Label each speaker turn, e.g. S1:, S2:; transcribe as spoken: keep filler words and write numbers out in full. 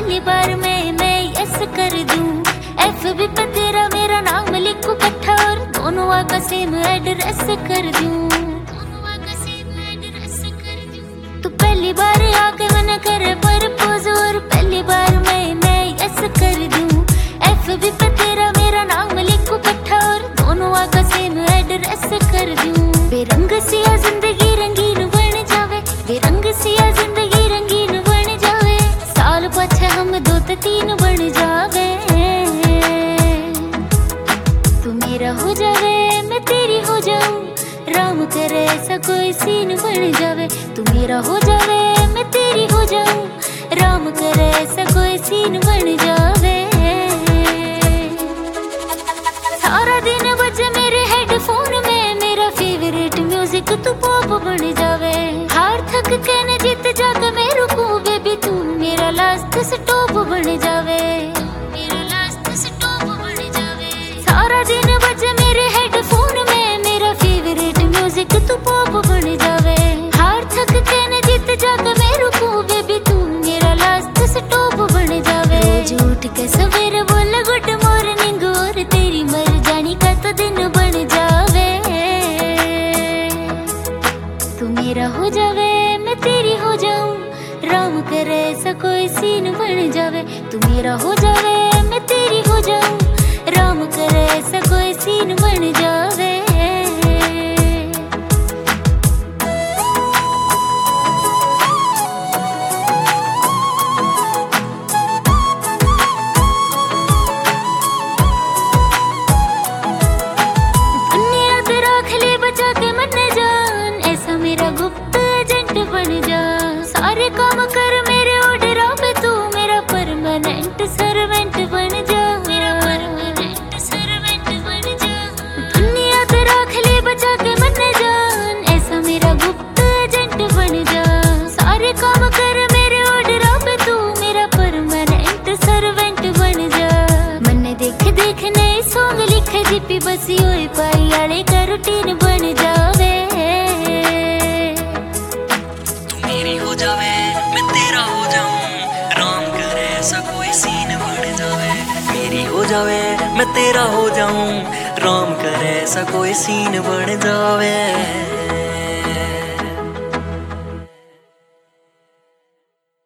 S1: पहली बार मैं मैं यस कर दूं। एफबी पे तेरा मेरा नाम लिखूं इकट्ठा और दोनों का सेम एड्रेस कर दूं। तू पहली बार आके मैंने करे प्रपोज और पहली बार मैं मैं यस कर दूं। एफबी पे तेरा मेरा नाम लिखूं इकट्ठा और दोनों का सेम एड्रेस कर दूं। बेरंग सिया जिंदगी रंगीन बन जावे, बेरंग सिया जिंदगी रंगीन बन जावे। साल पाछे हम दो ते तीन बन जावे। तू मेरा हो जावे मैं तेरी हो जाऊं, राम करे ऐसा कोई सीन बन जावे। तू मेरा हो जावे मैं तेरी हो जाऊं, राम करे ऐसा कोई सीन बन जावे। सारा दिन बजे मेरे हेडफोन में मेरा फेवरेट म्यूजिक तू पॉप बन जावे। हार थक के न जीत जाके मैं रुकूं बेबी, तू मेरा लास्ट स्टॉप बन जावे, मेरा लास्ट स्टॉप बन जावे। सारा दिन बजे मेरे हेडफोन में मेरा फेवरेट म्यूजिक तू पॉप बन जावे। हार थक के न जीत जाके मैं रुकूं बेबी, तू मेरा लास्ट स्टॉप बन जावे। रोज उठ के सवेरे बोल गुड मॉर्निंग और तेरी मर जानी का तो दिन बन जावे। तू मेरा हो जावे मैं तेरी हो जाऊं, राम करे ऐसा कोई सीन बन जावे। तू मेरा हो जावे मैं तेरी हो जाऊं, राम करे ऐसा कोई सीन बन जावे। सारे काम कर मेरे ऑर्डर पे, तू मेरा परमानेंट सर्वेंट बन जा, मेरा परमानेंट सर्वेंट बन जा। दुनिया ते रख ले बचा के मन जान, ऐसा मेरा गुप्त एजेंट बन जा। सारे काम कर मेरे ऑर्डर पे, तू मेरा परमानेंट सर्वेंट बन जा। मन्ने देख देख नए सॉन्ग लिखे जीपी बसी होए पाई आले का रूटीन बन जावे।
S2: हो जावे मैं तेरा हो जाऊं, राम करे ऐसा कोई सीन बन जावे। मेरी हो जावे मैं तेरा हो जाऊं, राम करे ऐसा कोई सीन बन जावे।